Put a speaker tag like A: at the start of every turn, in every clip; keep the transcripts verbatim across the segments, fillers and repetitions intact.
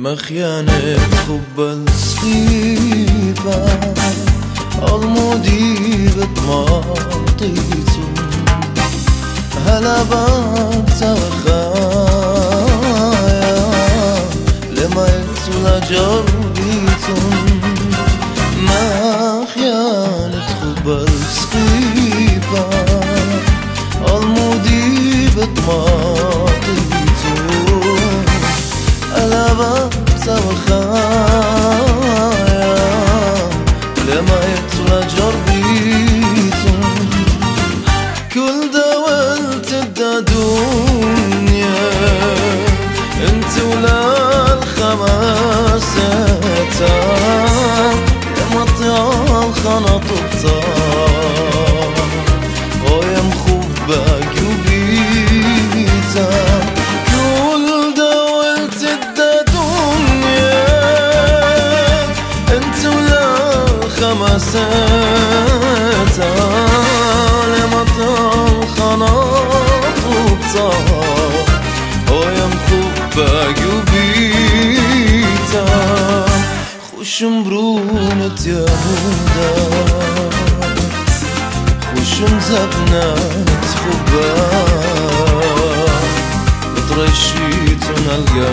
A: مخيانة خبل سخيفة المودي بطماطيتم هلا بات خايا لما يتولى جربيتم مخيانة خبل سخيفة المودي بطماطيتم هلا بات خايا لما يتولى جربيتم كل دولت الدنيا انت ولا الخماسة لما طيال خنط بطار ويا مخبى قلبيتا كل دولت الدنيا انت ولا الخماسة لما طيال خنط بطار ويا مخبى قلبيتا خوش مبرونة يهودا خوش مزبنة خبا بترشيتنا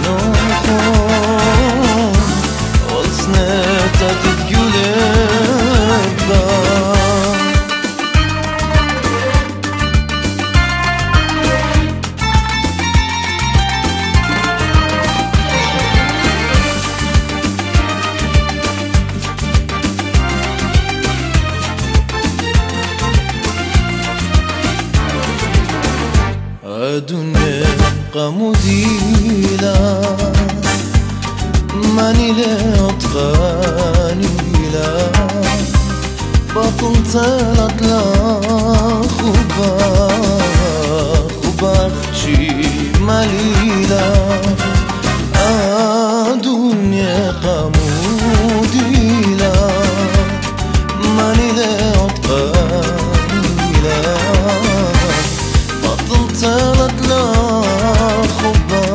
A: القنوخون والسنة تتقلبا الدنيا قموديلا ماني لأطغانيلا بطن طلت لا خبا خبا خشي مليلا الدنيا قموديلا ماني لأطغانيلا بطن طلت لا خبا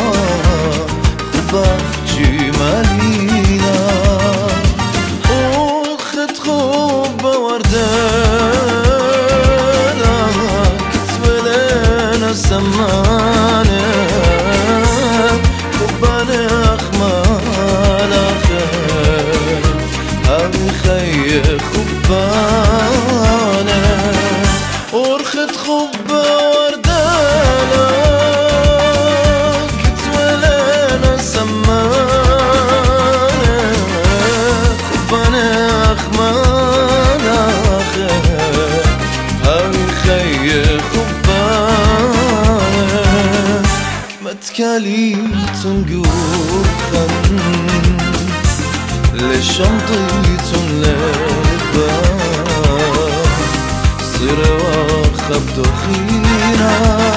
A: خبا جمالينا وخت خبا وردانا كتولينا سمانا خبانا أخمانا خير هاوي خي خبانا ورخت خبا كاليتن جوخن لشنطيتن لبا صير واخب دخينا